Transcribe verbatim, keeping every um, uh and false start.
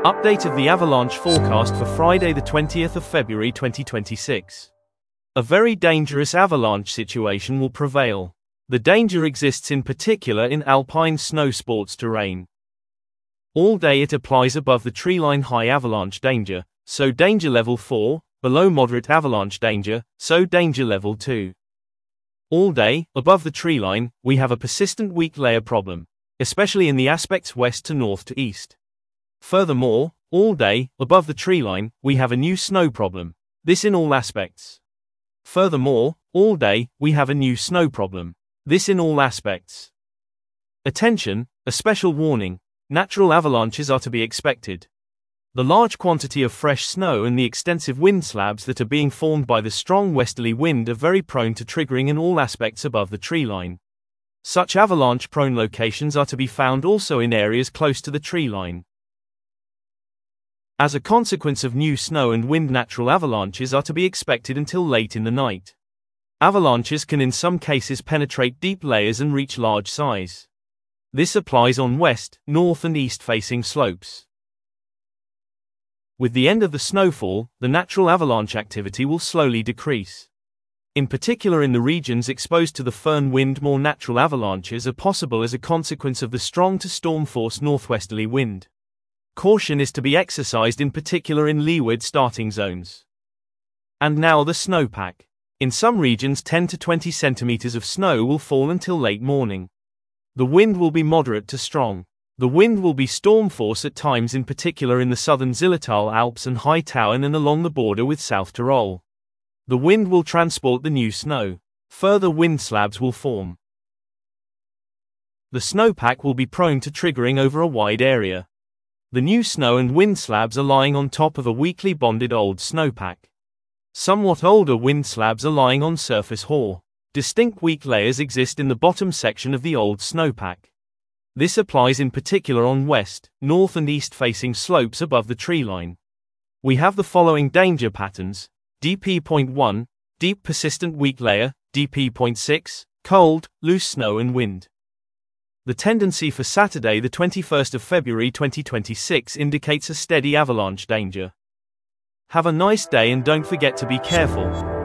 Update of the avalanche forecast for Friday the twentieth of February twenty twenty-six. A very dangerous avalanche situation will prevail. The danger exists in particular in alpine snow sports terrain. All day it applies above the treeline high avalanche danger, so danger level four, below moderate avalanche danger, so danger level two. All day, above the treeline, we have a persistent weak layer problem, especially in the aspects west to north to east. Furthermore, all day, above the treeline, we have a new snow problem, this in all aspects. Furthermore, all day, we have a new snow problem, this in all aspects. Attention, a special warning, natural avalanches are to be expected. The large quantity of fresh snow and the extensive wind slabs that are being formed by the strong westerly wind are very prone to triggering in all aspects above the treeline. Such avalanche-prone locations are to be found also in areas close to the treeline. As a consequence of new snow and wind, natural avalanches are to be expected until late in the night. Avalanches can in some cases penetrate deep layers and reach large size. This applies on west, north and east-facing slopes. With the end of the snowfall, the natural avalanche activity will slowly decrease. In particular in the regions exposed to the Föhn wind, more natural avalanches are possible as a consequence of the strong to storm force northwesterly wind. Caution is to be exercised in particular in leeward starting zones. And now the snowpack. In some regions ten to twenty centimeters of snow will fall until late morning. The wind will be moderate to strong. The wind will be storm force at times, in particular in the southern Zillertal Alps and High Tauern and along the border with South Tyrol. The wind will transport the new snow. Further wind slabs will form. The snowpack will be prone to triggering over a wide area. The new snow and wind slabs are lying on top of a weakly bonded old snowpack. Somewhat older wind slabs are lying on surface hoar. Distinct weak layers exist in the bottom section of the old snowpack. This applies in particular on west, north and east-facing slopes above the treeline. We have the following danger patterns: D P point one, deep persistent weak layer; D P point six, cold, loose snow and wind. The tendency for Saturday the twenty-first of February twenty twenty-six indicates a steady avalanche danger. Have a nice day and don't forget to be careful.